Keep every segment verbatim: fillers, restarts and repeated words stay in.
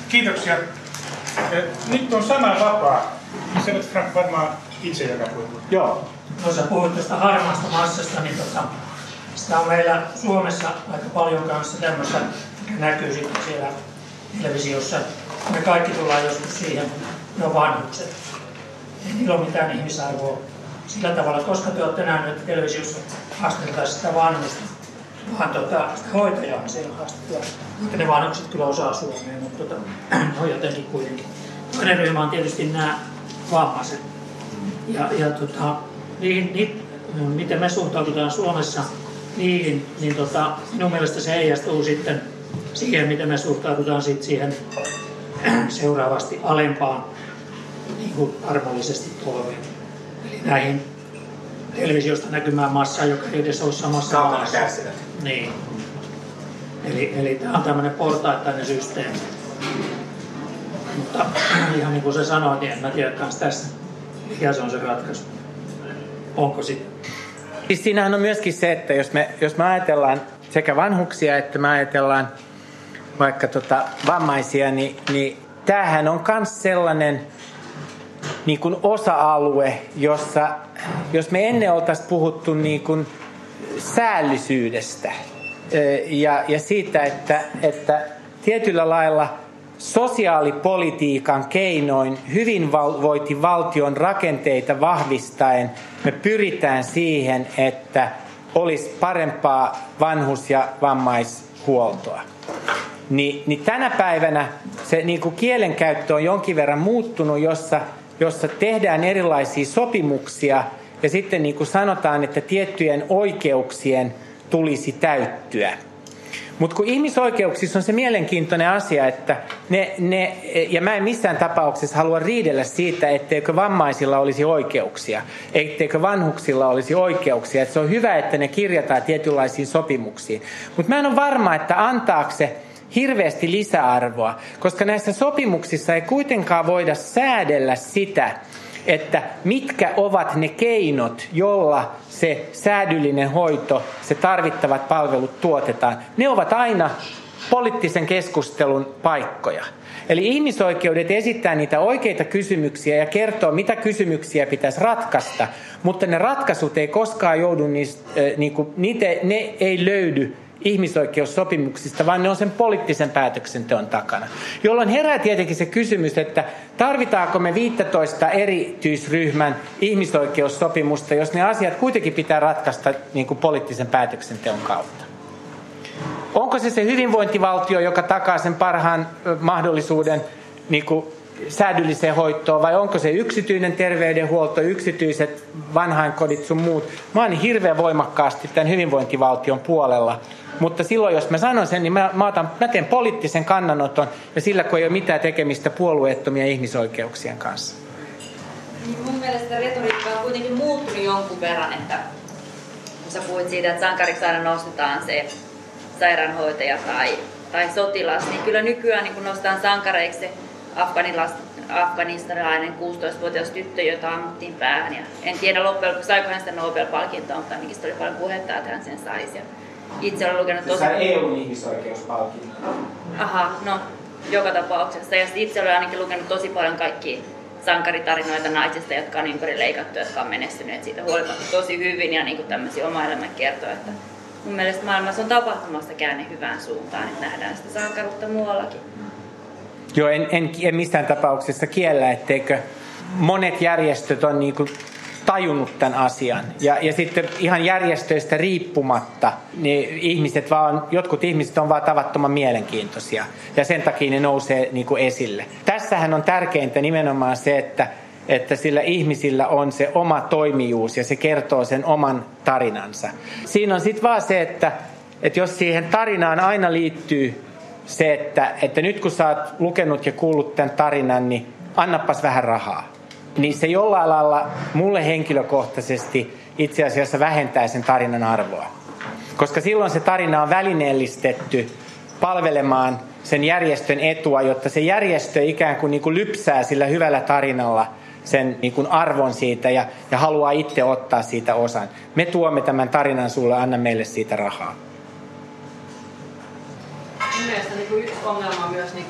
Kiitoksia. Nyt on sana vapaa. Sä olet Frank varmaan itse joka puheenvuoro. Joo. No sä puhuit tuosta harmaasta massasta, niin tota, sitä on meillä Suomessa aika paljon kanssa tämmöistä, mikä näkyy sitten siellä televisiossa. Me kaikki tullaan joskus siihen, ne on vanhukset. Ei niillä ole mitään ihmisarvoa sillä tavalla, koska te olette nähneet, että televisiossa haastetaan sitä vanhusta, vaan tota, sitä hoitajaa siellä haastetaan. Mutta ne vanhukset kyllä osaa suomea, mutta tota, on jotenkin kuitenkin. Toinen ryhmä on tietysti nämä vammaiset. Ja, ja tota, niihin, niihin, miten me suhtaudutaan Suomessa niihin, niin tota, minun mielestä se heijastuu sitten siihen, miten me suhtaudutaan sit siihen seuraavasti alempaan niin kuin arvollisesti polveen. Eli näihin televisiosta näkymään massaan, joka ei edes ole samassa Kaukana maassa. kärsivät. Niin. Eli, eli tämä on tämmöinen portaittainen systeemi. Mutta ihan niin kuin se sanoi, niin en mä tiedä kans tässä, mikä se on se ratkaisu. Onko sitten? Siis siinähän on myöskin se, että jos me, jos me ajatellaan sekä vanhuksia että me ajatellaan vaikka tota vammaisia, niin, niin tämähän on myös sellainen niin kuin osa-alue, jossa jos me ennen oltaisiin puhuttu niin kuin säällisyydestä ja, ja siitä, että, että tietyllä lailla sosiaalipolitiikan keinoin hyvinvointivaltion rakenteita vahvistaen me pyritään siihen, että olisi parempaa vanhus- ja vammaishuoltoa. Ni, niin tänä päivänä se niin kuin kielenkäyttö on jonkin verran muuttunut, jossa, jossa tehdään erilaisia sopimuksia ja sitten niin kuin sanotaan, että tiettyjen oikeuksien tulisi täyttyä. Mutta kun ihmisoikeuksissa on se mielenkiintoinen asia, että ne, ne, ja mä en missään tapauksessa halua riidellä siitä, etteikö vammaisilla olisi oikeuksia, etteikö vanhuksilla olisi oikeuksia. Että se on hyvä, että ne kirjataan tietynlaisiin sopimuksiin. Mutta mä en ole varma, että antaako se hirveästi lisäarvoa, koska näissä sopimuksissa ei kuitenkaan voida säädellä sitä, että mitkä ovat ne keinot, jolla se säädyllinen hoito, se tarvittavat palvelut tuotetaan. Ne ovat aina poliittisen keskustelun paikkoja. Eli ihmisoikeudet esittää niitä oikeita kysymyksiä ja kertoo, mitä kysymyksiä pitäisi ratkaista, mutta ne ratkaisut ei koskaan joudu, niistä, äh, niinku, niitä, ne ei löydy ihmisoikeussopimuksista, vaan ne on sen poliittisen päätöksenteon takana. Jolloin herää tietenkin se kysymys, että tarvitaanko me viisitoista erityisryhmän ihmisoikeussopimusta, jos ne asiat kuitenkin pitää ratkaista niin kuin poliittisen päätöksenteon kautta. Onko se se hyvinvointivaltio, joka takaa sen parhaan mahdollisuuden niin kuin säädylliseen hoitoon, vai onko se yksityinen terveydenhuolto, yksityiset vanhainkodit sun muut? Mä oon hirveän voimakkaasti tämän hyvinvointivaltion puolella. Mutta silloin, jos mä sanon sen, niin mä, mä, otan, mä teen poliittisen kannanoton, ja sillä kun ei ole mitään tekemistä puolueettomia ihmisoikeuksien kanssa. Niin mun mielestä retoriikka on kuitenkin muuttunut jonkun verran, että kun sä puhuit siitä, että sankariksi aina nostetaan se sairaanhoitaja tai, tai sotilas, niin kyllä nykyään niin kun nostetaan sankareiksi se afganistanilainen kuusitoistavuotias tyttö, jota ammuttiin päähän. Ja en tiedä loppujen lopuksi, saiko hän sitä Nobel-palkintoa, mutta ainakin oli paljon puhetta, että hän sen saisi. Itse olen lukenut tosi... Se sai E U:n ihmisoikeuspalkinto. Aha, no joka tapauksessa. Ja itse olen ainakin lukenut tosi paljon kaikkia sankaritarinoita naisista, jotka on ympäri leikattu, jotka on menestyneet siitä huolimatta tosi hyvin ja niin tämmöisiä oma elämän kertoa. Että mun mielestä maailmassa on tapahtumassa käänne hyvään suuntaan, että nähdään sitä sankaruutta muuallakin. Joo, en, en, en missään tapauksessa kiellä, etteikö monet järjestöt on niin kuin tajunnut tämän asian. Ja, ja sitten ihan järjestöistä riippumatta, niin ihmiset vaan, jotkut ihmiset on vaan tavattoman mielenkiintoisia. Ja sen takia ne nousee niin kuin esille. Tässähän on tärkeintä nimenomaan se, että, että sillä ihmisillä on se oma toimijuus ja se kertoo sen oman tarinansa. Siinä on sitten vaan se, että, että jos siihen tarinaan aina liittyy se, että, että nyt kun sä oot lukenut ja kuullut tämän tarinan, niin annapas vähän rahaa. Niin se jollain lailla mulle henkilökohtaisesti itse asiassa vähentää sen tarinan arvoa. Koska silloin se tarina on välineellistetty palvelemaan sen järjestön etua, jotta se järjestö ikään kuin, niin kuin lypsää sillä hyvällä tarinalla sen niin kuin arvon siitä ja, ja haluaa itse ottaa siitä osan. Me tuomme tämän tarinan sulle, anna meille siitä rahaa. Mun mielestä niin kuin yksi ongelma on myös niin kuin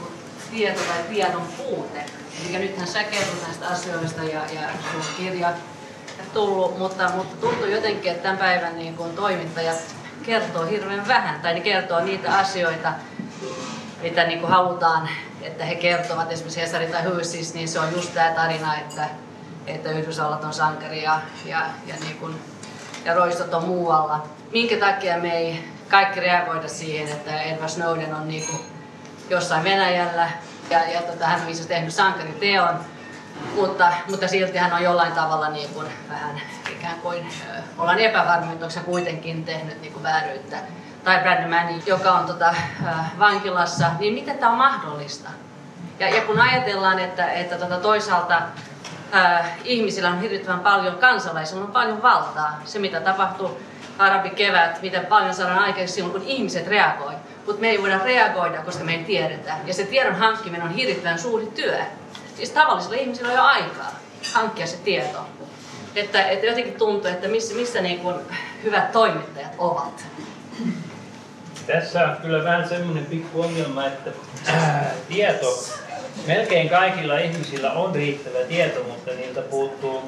tieto tai tiedon puute. Eli nythän sä kerrot näistä asioista ja, ja sun kirja tullut, mutta, mutta tuntuu jotenkin, että tämän päivän niin kun toimittajat kertoo hirveän vähän, tai ne kertoo niitä asioita, mitä niin kuin halutaan, että he kertovat, esimerkiksi Hesari tai Hyysis, niin se on just tämä tarina, että, että Yhdysvallat on sankari ja, ja, ja, niin kuin, ja roistot on muualla. Minkä takia me ei kaikki reagoida siihen, että Edward Snowden on niin kuin jossain Venäjällä ja, ja tota, hän on itse tehnyt sankariteon, mutta, mutta silti hän on jollain tavalla niin kuin vähän ikään kuin äh, ollaan epävarmoja, onko se kuitenkin tehnyt niin kuin vääryyttä. Tai Bradley Manning, joka on tota, äh, vankilassa, niin miten tämä on mahdollista? Ja, ja kun ajatellaan, että, että tota, toisaalta äh, ihmisillä on hirvittävän paljon, kansalaisilla on paljon valtaa. Se mitä tapahtuu arabikevät, miten paljon saadaan aikaisemmin silloin, kun ihmiset reagoi. Mutta me ei voida reagoida, koska me ei tiedetä. Ja se tiedon hankkiminen on hirvittävän suuri työ. Siis tavallisilla ihmisillä on jo aikaa hankkia se tieto. Että, että jotenkin tuntuu, että missä, missä niin kuin hyvät toimittajat ovat. Tässä on kyllä vähän semmoinen pikku ongelma, että ää, tieto, melkein kaikilla ihmisillä on riittävä tieto, mutta niiltä puuttuu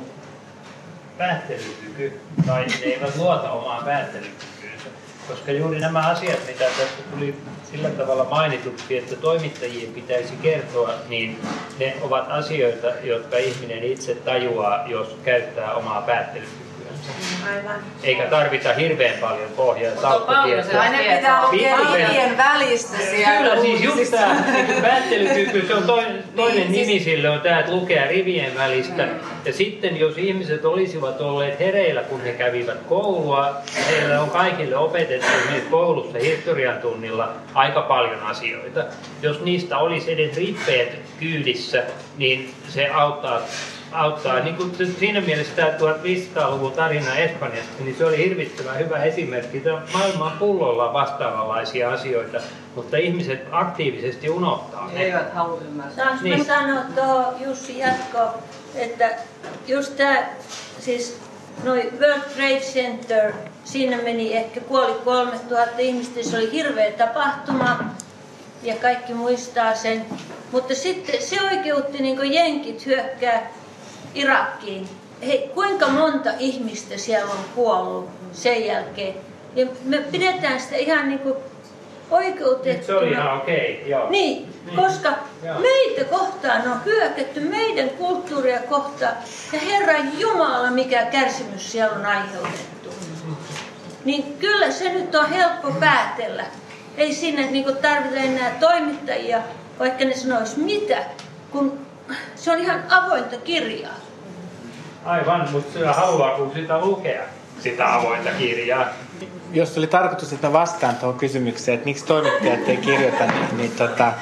päättelykyky, tai ne eivät luota omaan päättelykykyynsä. Koska juuri nämä asiat, mitä tässä tuli sillä tavalla mainituksi, että toimittajien pitäisi kertoa, niin ne ovat asioita, jotka ihminen itse tajuaa, jos käyttää omaa päättelykykyä. Aivan. Eikä tarvita hirveän paljon pohjaa salkkutietoa. Aina pitää lukea rivien välistä siellä. Kyllä, siis just tämä niin päättelykyky, se on toinen, toinen niin, nimi sille on tämä, että lukea rivien välistä. Mm. Ja sitten jos ihmiset olisivat olleet hereillä, kun he kävivät koulua, heillä on kaikille opetettu koulussa historian tunnilla aika paljon asioita. Jos niistä olisi edes rippeet kyydissä, niin se auttaa. auttaa. Niin kuin siinä mielessä tämä tuhatviisisataaluvun tarina Espanjasta, niin se oli hirvittävän hyvä esimerkki. Maailma on pullolla vastaavanlaisia asioita, mutta ihmiset aktiivisesti unohtaa ne. Eivät halua ymmärtää. Saanko niin. sanoa tuohon Jussi jatkoon, että just tämä, siis noi World Trade Center, siinä meni ehkä puoli kolme tuhatta ihmistä, se oli hirveä tapahtuma ja kaikki muistaa sen. Mutta sitten se oikeutti niin kuin jenkit hyökkää Irakiin. Hei, kuinka monta ihmistä siellä on kuollut sen jälkeen? Ja me pidetään sitä ihan niin kuin oikeutettuna. Se oli ihan okei, okay, joo. Niin, niin, koska joo. meitä kohtaan on hyökätty, meidän kulttuuria kohtaan. Ja Herran Jumala, mikä kärsimys siellä on aiheutettu. Niin kyllä se nyt on helppo päätellä. Ei siinä niin kuin tarvita enää toimittajia, vaikka ne sanois mitä, kun se on ihan avointa kirjaa. Aivan, mutta sillä haluaa kun sitä lukea, sitä avointa kirjaa. Jos oli tarkoitus, että mä vastaan tuohon kysymykseen, että miksi toimittajat ei kirjoita, niin, niin tota,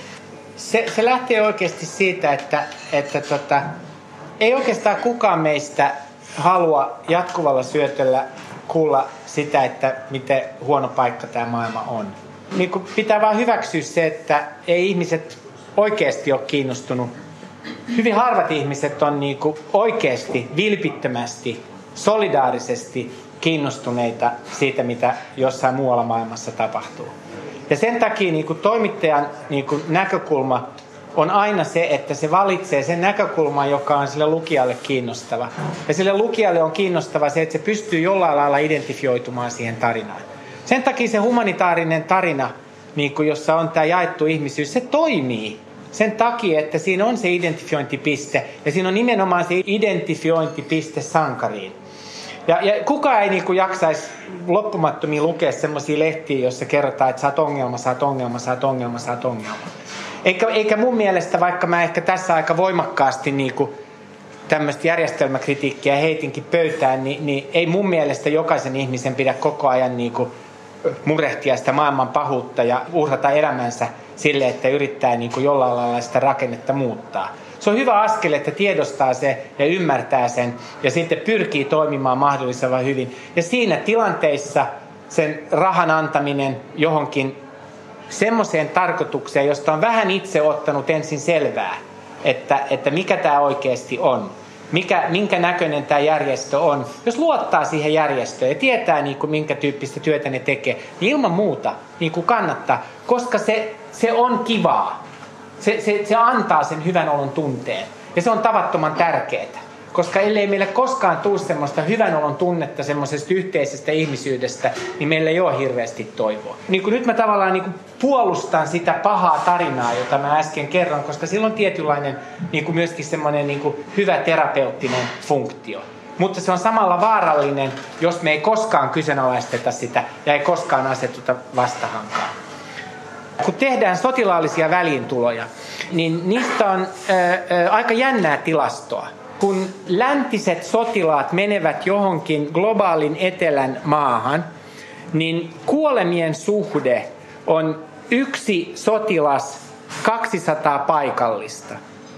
se, se lähtee oikeasti siitä, että, että tota, ei oikeastaan kukaan meistä halua jatkuvalla syötöllä kuulla sitä, että miten huono paikka tämä maailma on. Niin kun pitää vaan hyväksyä se, että ei ihmiset oikeasti ole kiinnostunut. Hyvin harvat ihmiset on niin kuin oikeasti, vilpittömästi, solidaarisesti kiinnostuneita siitä, mitä jossain muualla maailmassa tapahtuu. Ja sen takia niin kuin toimittajan niin kuin näkökulma on aina se, että se valitsee sen näkökulman, joka on sille lukijalle kiinnostava. Ja sille lukijalle on kiinnostava se, että se pystyy jollain lailla identifioitumaan siihen tarinaan. Sen takia se humanitaarinen tarina, niin kuin jossa on tämä jaettu ihmisyys, se toimii. Sen takia, että siinä on se identifiointipiste, ja siinä on nimenomaan se identifiointipiste sankariin. Ja, ja kukaan ei niin kuin jaksaisi loppumattomiin lukea semmoisia lehtiä, joissa kerrotaan, että sä oot ongelma, sä oot ongelma, sä oot ongelma, sä oot ongelma. Eikä, eikä mun mielestä, vaikka mä ehkä tässä aika voimakkaasti niin kuin tämmöistä järjestelmäkritiikkiä heitinkin pöytään, niin, niin ei mun mielestä jokaisen ihmisen pidä koko ajan niin kuin murehtia sitä maailman pahuutta ja uhrata elämänsä sille, että yrittää niin kuin jollain lailla sitä rakennetta muuttaa. Se on hyvä askel, että tiedostaa se ja ymmärtää sen ja sitten pyrkii toimimaan mahdollisimman hyvin. Ja siinä tilanteissa sen rahan antaminen johonkin semmoiseen tarkoitukseen, josta on vähän itse ottanut ensin selvää, että, että mikä tämä oikeasti on. Mikä, minkä näköinen tämä järjestö on. Jos luottaa siihen järjestöön ja tietää, niin kuin, minkä tyyppistä työtä ne tekee, niin ilman muuta niin kuin kannattaa, koska se, se on kivaa. Se, se, se antaa sen hyvän olon tunteen. Ja se on tavattoman tärkeää. Koska ellei meille koskaan tule semmoista hyvän olon tunnetta semmoisesta yhteisestä ihmisyydestä, niin meillä ei ole hirveästi toivoa. Niin kuin nyt mä tavallaan niin kuin puolustan sitä pahaa tarinaa, jota mä äsken kerron, koska sillä on tietynlainen niin kuin myöskin semmoinen niin kuin hyvä terapeuttinen funktio. Mutta se on samalla vaarallinen, jos me ei koskaan kyseenalaisteta sitä ja ei koskaan asetuta vastahankaan. Kun tehdään sotilaallisia väliintuloja, niin niistä on ää, ää, aika jännää tilastoa. Kun läntiset sotilaat menevät johonkin globaalin etelän maahan, niin kuolemien suhde on yksi sotilas kaksisataa paikallista.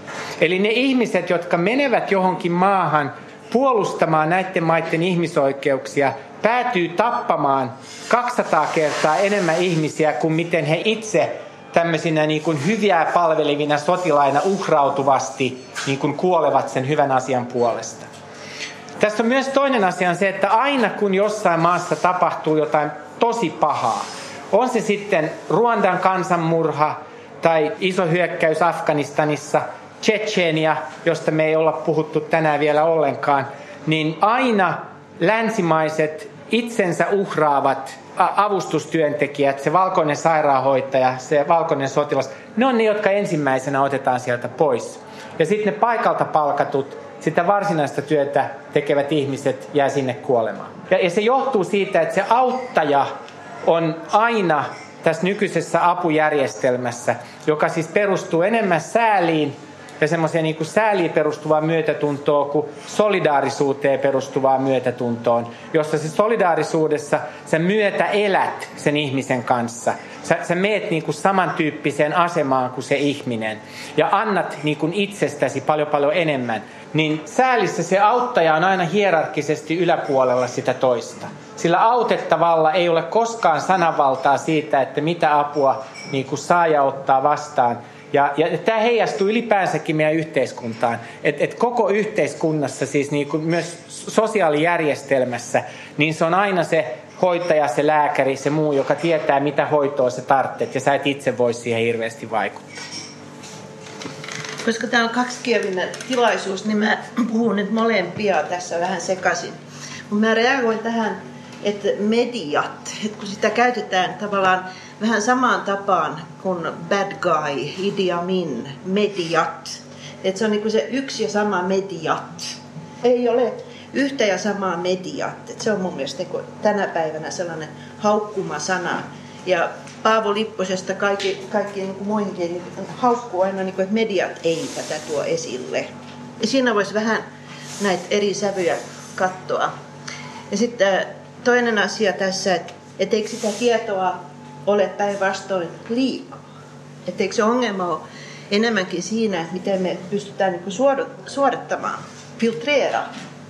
Eli ne ihmiset, jotka menevät johonkin maahan puolustamaan näiden maiden ihmisoikeuksia, päätyy tappamaan kaksisataa kertaa enemmän ihmisiä kuin miten he itse tämmöisinä niin kuin hyviä palvelivina sotilaina uhrautuvasti niin kuin kuolevat sen hyvän asian puolesta. Tässä on myös toinen asia on se, että aina kun jossain maassa tapahtuu jotain tosi pahaa, on se sitten Ruandan kansanmurha tai iso hyökkäys Afganistanissa, Tšetšenia, josta me ei olla puhuttu tänään vielä ollenkaan, niin aina länsimaiset itsensä uhraavat avustustyöntekijät, se valkoinen sairaanhoitaja, se valkoinen sotilas, ne on ne, jotka ensimmäisenä otetaan sieltä pois. Ja sitten ne paikalta palkatut, sitä varsinaista työtä tekevät ihmiset jää sinne kuolemaan. Ja, ja se johtuu siitä, että se auttaja on aina tässä nykyisessä apujärjestelmässä, joka siis perustuu enemmän sääliin ja semmoiseen niin kuin sääliin perustuvaan myötätuntoon kuin solidaarisuuteen perustuvaan myötätuntoon, jossa se solidaarisuudessa sä myötä elät sen ihmisen kanssa. Sä, sä meet niin kuin samantyyppiseen asemaan kuin se ihminen ja annat niin kuin itsestäsi paljon paljon enemmän. Niin säälissä se auttaja on aina hierarkkisesti yläpuolella sitä toista. Sillä autettavalla ei ole koskaan sananvaltaa siitä, että mitä apua niin kuin saaja ottaa vastaan. Ja, ja tämä heijastuu ylipäänsäkin meidän yhteiskuntaan. Että et koko yhteiskunnassa, siis niin kuin myös sosiaalijärjestelmässä, niin se on aina se hoitaja, se lääkäri, se muu, joka tietää, mitä hoitoa se tarvitset. Ja sä et itse voi siihen hirveästi vaikuttaa. Koska tämä on kaksikielinen tilaisuus, niin mä puhun nyt molempia tässä vähän sekaisin. Mutta mä reagoin tähän, että mediat, että kun sitä käytetään tavallaan vähän samaan tapaan kuin bad guy, Idi Amin, mediat. Että se on niin kuin se yksi ja sama mediat. Ei ole yhtä ja samaa mediat. Että se on mun mielestä tänä päivänä sellainen haukkuma sana. Ja Paavo Lipposesta kaikki, kaikki niin kuin muihinkin niin haukkuu aina, niin kuin, että mediat ei tätä tuo esille. Ja siinä voisi vähän näitä eri sävyjä katsoa. Ja sitten toinen asia tässä, että et eikö sitä tietoa ole päinvastoin liikaa. Että eikö se ongelma ole enemmänkin siinä, miten me pystytään niin kuin suorittamaan, filtreera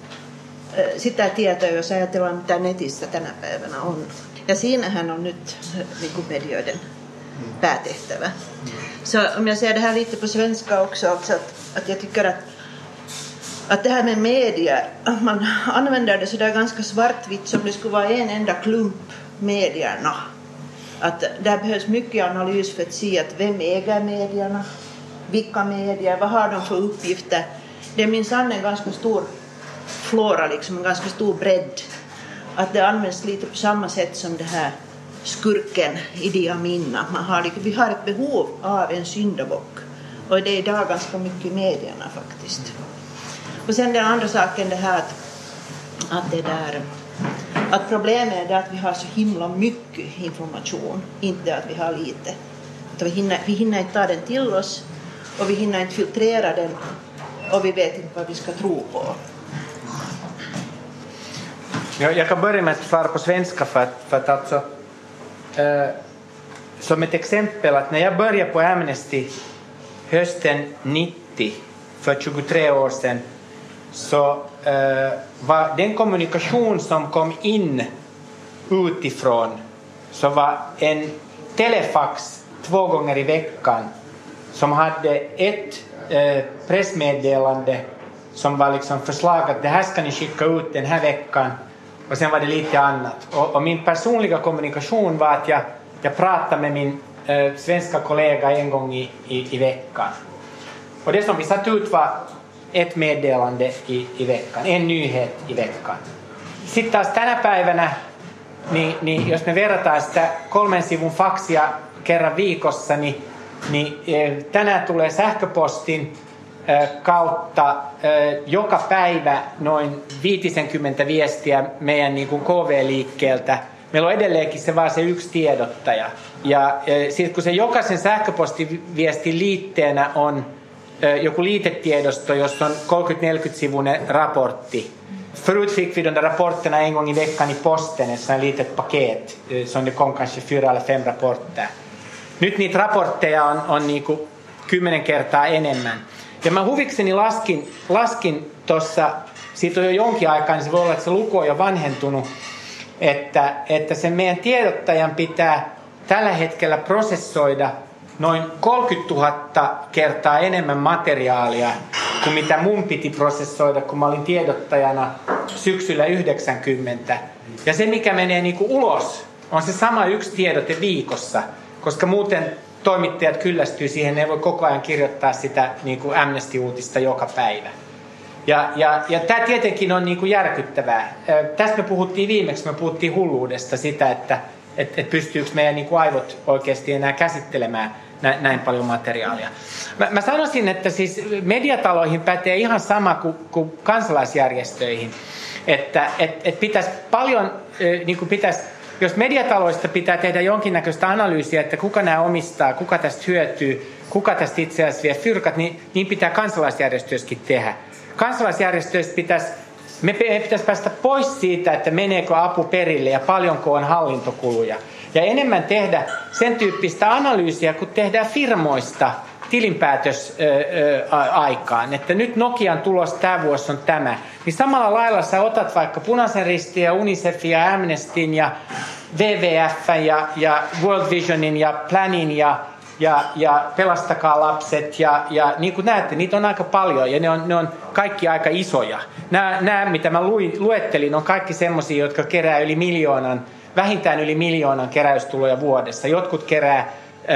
sitä tietoa, jos ajatellaan, mitä netissä tänä päivänä on. Ja siinähän on nyt niin kuin medioiden päätehtävä. Så om jag säger det här lite på svenska också, också att, att jag tycker att, att det här med media, att man använder det så där ganska svartvitt som det skulle vara en enda klump, medierna. Att där behövs mycket analys för att se att vem äger medierna, vilka medier, vad har de för uppgifter. Det är minsann en ganska stor flora, liksom en ganska stor bredd. Att det används lite på samma sätt som det här skurken Idi Amin. Man har, vi har ett behov av en syndabock. Och det är idag ganska mycket i medierna faktiskt. Och sen den andra saken det här att, att det där att problemet är det att vi har så himla mycket information, inte att vi har lite. Att vi hinner, vi hinner inte ta den till oss och vi hinner inte filtrera den och vi vet inte vad vi ska tro på. Ja, jag kan börja med att svara på svenska för att, för att alltså, eh, som ett exempel att när jag började på Amnesty hösten nittio, för tjugotre år sedan, så eh, var den kommunikation som kom in utifrån så var en telefax två gånger i veckan som hade ett eh, pressmeddelande som var liksom förslag att det här ska ni skicka ut den här veckan. Och sen var det lite annat. Och, och min personliga kommunikation var att jag, jag pratade med min äh, svenska kollega en gång i, i, i veckan. Och det som vi satt ut var ett meddelande i, i veckan, en nyhet i veckan. Sitten taas tänä päivänä, niin, niin jos me verrataan sitä kolmen sivun faksia kerran viikossa, niin, niin tänään tulee sähköpostin kautta joka päivä noin viisikymmentä viestiä meidän niin kuin K V-liikkeeltä. Meillä on edelleenkin se vaan se yksi tiedottaja. Ja sitten kun se jokaisen sähköpostiviestin liitteenä on joku liitetiedosto, jossa on kolmekymmentä neljäkymmentä sivuinen raportti. Förut fick vi de där rapporterna en gång i veckan i posten, ett sånt litet paket som det kom kanske fyra eller fem rapporter. Nyt niitä raportteja on, on niinku kymmenen kertaa enemmän. Ja mä huvikseni laskin, laskin tuossa, siitä on jo jonkin aikaa, niin se voi olla, että se luku on jo vanhentunut, että, että sen meidän tiedottajan pitää tällä hetkellä prosessoida noin kolmekymmentätuhatta kertaa enemmän materiaalia kuin mitä mun piti prosessoida, kun mä olin tiedottajana syksyllä yhdeksänkymmentä. Ja se, mikä menee niinku ulos, on se sama yksi tiedote viikossa, koska muuten toimittajat kyllästyy siihen, ne voi koko ajan kirjoittaa sitä niinku Amnesty-uutista joka päivä. Ja, ja, ja tämä tietenkin on niinku järkyttävää. Tästä me puhuttiin viimeksi, me puhuttiin hulluudesta sitä, että et, et pystyykö meidän niinku aivot oikeasti enää käsittelemään nä, näin paljon materiaalia. Mä, mä sanoisin, että siis mediataloihin pätee ihan sama kuin, kuin kansalaisjärjestöihin. Että et, et pitäisi paljon, niin kuin pitäisi, jos mediataloista pitää tehdä jonkinnäköistä analyysiä, että kuka nämä omistaa, kuka tästä hyötyy, kuka tästä itse asiassa vie fyrkat, niin, niin pitää kansalaisjärjestöissäkin tehdä. Kansalaisjärjestöissä pitäisi, me pitäisi päästä pois siitä, että meneekö apu perille ja paljonko on hallintokuluja. Ja enemmän tehdä sen tyyppistä analyysiä, kun tehdään firmoista tilinpäätösaikaan. Että nyt Nokian tulos tämä vuosi on tämä. Niin samalla lailla sä otat vaikka Punaisen Ristin ja Unicefin ja Amnestyn ja W W F:n ja, ja World Visionin ja Planin ja, ja, ja Pelastakaa lapset. Ja, ja niin kuin näette, niitä on aika paljon ja ne on, ne on kaikki aika isoja. Nämä, nämä mitä mä luin, luettelin, on kaikki semmosia, jotka kerää yli miljoonan, vähintään yli miljoonan keräystuloja vuodessa. Jotkut kerää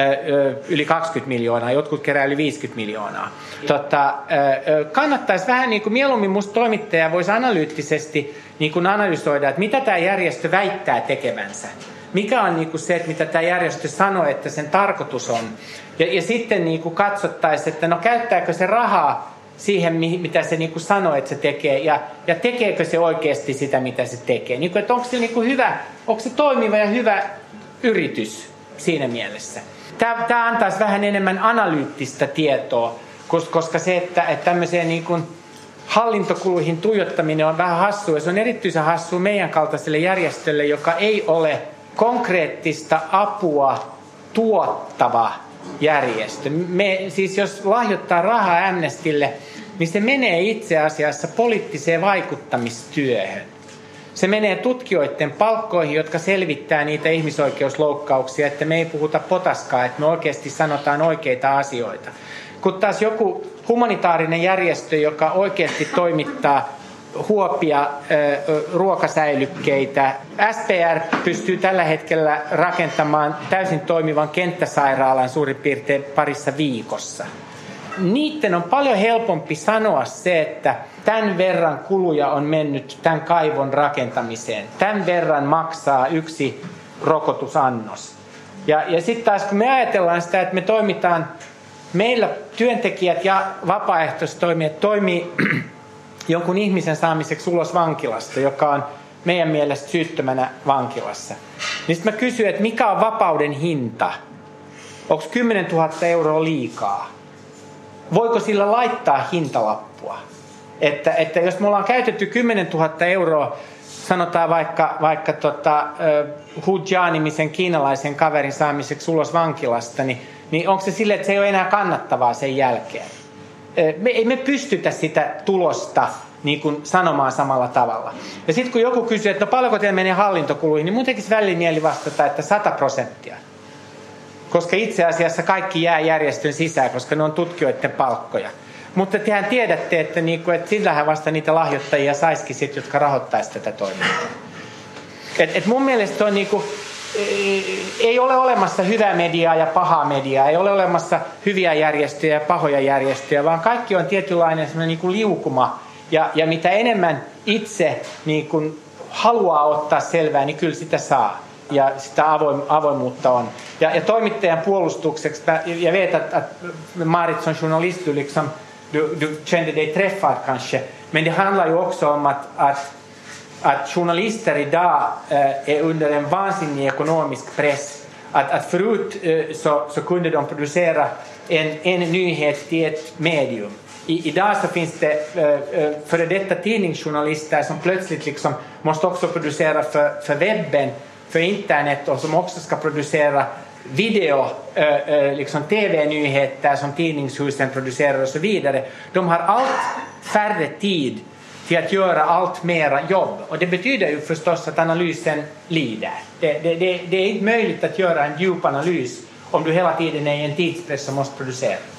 yli kaksikymmentä miljoonaa, jotkut kerää yli viisikymmentä miljoonaa. Tota, kannattaisi vähän niin kuin mieluummin musta toimittaja voisi analyyttisesti niin kuin analysoida, että mitä tämä järjestö väittää tekevänsä. Mikä on niin kuin se, että mitä tämä järjestö sanoo, että sen tarkoitus on. Ja, ja sitten niin kuin katsottaisiin, että no käyttääkö se rahaa siihen, mitä se niin kuin sanoo, että se tekee, ja, ja tekeekö se oikeasti sitä, mitä se tekee. Niin kuin, että onko se niin kuin hyvä, onko se toimiva ja hyvä yritys siinä mielessä. Tämä, tämä antaisi vähän enemmän analyyttistä tietoa, koska se, että, että tämmöiseen niin kuin hallintokuluihin tuijottaminen on vähän hassua. Se on erityisen hassua meidän kaltaiselle järjestölle, joka ei ole konkreettista apua tuottava järjestö. Me, siis jos lahjoittaa rahaa Amnestylle, niin se menee itse asiassa poliittiseen vaikuttamistyöhön. Se menee tutkijoiden palkkoihin, jotka selvittää niitä ihmisoikeusloukkauksia, että me ei puhuta potaskaa, että me oikeasti sanotaan oikeita asioita. Kun taas joku humanitaarinen järjestö, joka oikeasti toimittaa huopia, ruokasäilykkeitä. S P R pystyy tällä hetkellä rakentamaan täysin toimivan kenttäsairaalan suurin piirtein parissa viikossa. Niiden on paljon helpompi sanoa se, että tämän verran kuluja on mennyt tämän kaivon rakentamiseen. Tämän verran maksaa yksi rokotusannos. Ja, ja sitten taas kun me ajatellaan sitä, että me toimitaan, meillä työntekijät ja vapaaehtoistoimijat toimii jonkun ihmisen saamiseksi ulos vankilasta, joka on meidän mielestä syyttömänä vankilassa. Niin sitten mä kysyn, että mikä on vapauden hinta? Onko kymmenen tuhatta euroa liikaa? Voiko sillä laittaa hintalappua? Että, että jos me ollaan käytetty kymmenen tuhatta euroa, sanotaan vaikka, vaikka tota, uh, Hu Jia-nimisen kiinalaisen kaverin saamiseksi ulos vankilasta, niin, niin onko se silleen, että se ei ole enää kannattavaa sen jälkeen? Me ei me pystytä sitä tulosta niin kuin sanomaan samalla tavalla. Ja sitten kun joku kysyy, että no paljonko teillä menee hallintokuluihin, niin mun tekisi välillä mieli vastata, että sata prosenttia. Koska itse asiassa kaikki jää järjestön sisään, koska ne on tutkijoiden palkkoja. Mutta tehän tiedätte, että, niinku, että sillähän vasta niitä lahjoittajia saisikin sit, jotka rahoittaisi tätä toimintaa. Et, et mun mielestä on niinku, ei ole olemassa hyvää mediaa ja pahaa mediaa, ei ole olemassa hyviä järjestöjä ja pahoja järjestöjä, vaan kaikki on tietynlainen niin kuin liukuma. Ja, ja mitä enemmän itse niin kuin haluaa ottaa selvää, niin kyllä sitä saa. Ja sitä avoim, avoimuutta on. Ja, ja toimittajan puolustukseksi, jag vet att, att Marit som journalist, du, liksom, du, du kände dig träffad kanske, men det handlar ju också om att, att, att journalister idag eh, är under en vansinnig ekonomisk press. Att, att förut eh, så, så kunde de producera en, en nyhet till ett medium. I, idag så finns det eh, före detta tidningsjournalister som plötsligt liksom måste också producera för, för webben, för internet, och som också ska producera video, eh, liksom tv-nyheter som tidningshusen producerar och så vidare. De har allt färre tid till att göra allt mera jobb, och det betyder ju förstås att analysen lider. Det, det, det, det är inte möjligt att göra en djup analys om du hela tiden är i en tidspress som måste producera.